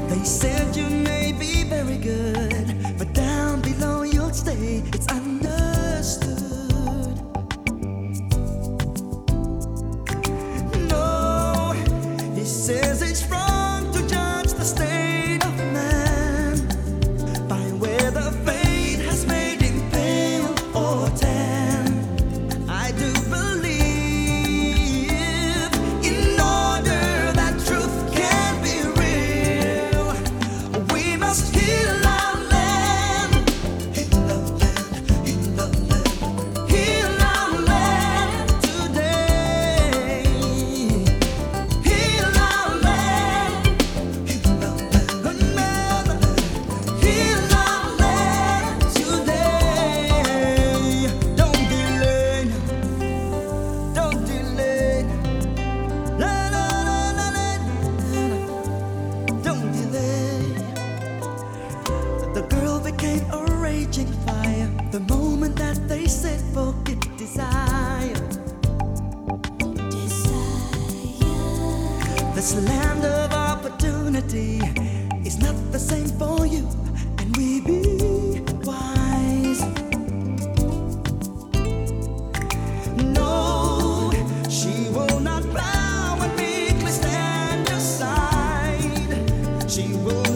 They said you may be very good, but down below you'll stay. It's understood. No, he says it's wrong to judge the state of man by whether fate has made him pale or tan. I do believe in order that truth can be real, we must heal our land. Heal our land, heal our land, heal our land today. Heal our land, heal our land, heal our land today. Don't delay, don't delay. La la la la la. Don't delay. The girl became a raging fire the moment that they said forget desire. This land of opportunity is not the same for you, and we be wise. No, she will not bow and meekly stand aside. She will